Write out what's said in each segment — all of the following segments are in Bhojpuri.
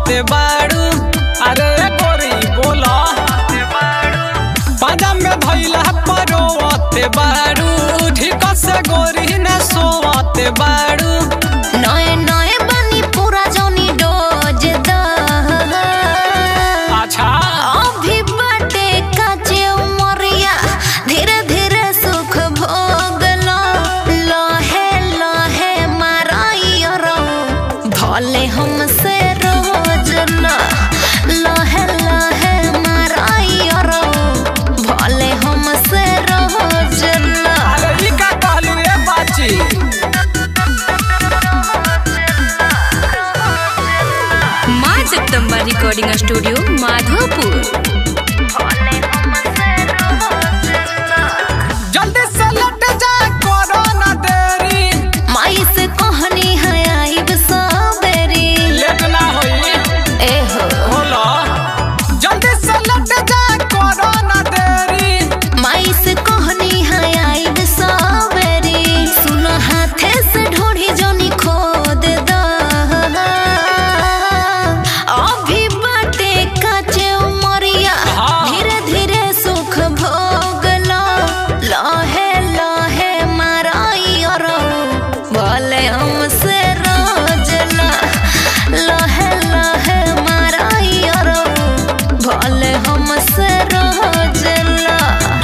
सोते बाड़ू। अरे गोरी बोला पाजा में धैला परोते बाड़ू। ठीक से गोरी न सोते बाड़ू। नए नए बनी पूरा जोनी डोज द अच्छा अभी बाटे काचे उमरिया धीरे धीरे सुख भोगलो। लहे लहे माराई रो भले हमसे रोज ना। लहे लहे माराई रो भले हमसे रोज ना। अरे का कहलू ए बाची। माँ जगदम्बा रिकॉर्डिंग स्टूडियो माधोपुर। जल्दी से लट जा करो न देरी। माई से कहनी है आइब सबेरी। लेट ना होई ए हो बोलो जल्दी से लट जा करो न देरी। माई से कहनी है आइब सबेरी। सुनो हाथे से ढोढ़ी जोनी खोद द अभी बाटे काचे उमरिया धीरे धीरे सुख भोगलो। लहे लहे माराई रो भले हमसे रोजला। लहे लहे माराई रो भले हमसे रोजला।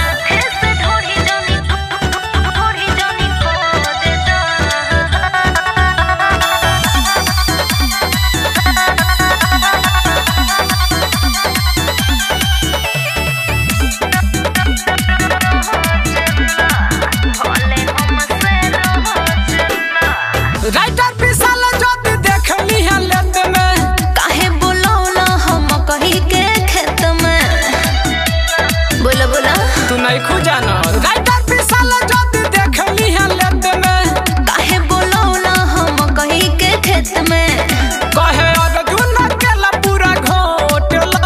राइटर पिसल ज्योति देखली है लेत में। काहे बोलौला हम कही के खेत में। बोला बोला तू नहीं खुजाना राइटर पिसल ज्योति देखली है लेत में। काहे बोलौला हम कही के खेत में। कहे अर्जुन केला पूरा घोटला।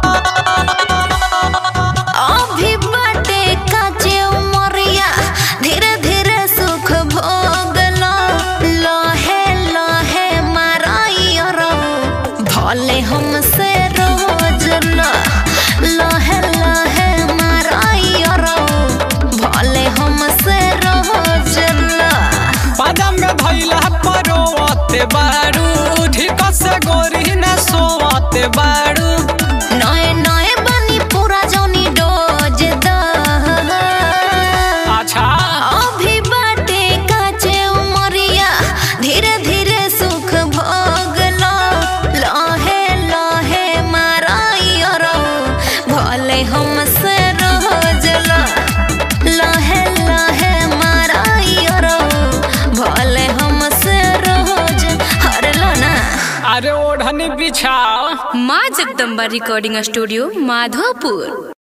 अभी बाटे काचे उमरिया धीरे धीरे सुख भोगलो। लहे लहे माराई रो भले हमसे रोजला। लहे लहे माराई रो भले हमसे रोजला। पाजा में धैला परोते बाड़ू। ठीक से गोरी न सोते बाड़ू। नए नए बनी पूरा जोनी डोज द अच्छा अभी बाटे काचे उमरिया धीरे धीरे सुख भोगलो। लहे लहे माराई रो भले हमसे रोजला। लहे लहे माराई रो भले हमसे रोज हरलो ना। अरे ओढ़नी बिछाओ। माँ जगदम्बा रिकॉर्डिंग स्टूडियो माधोपुर।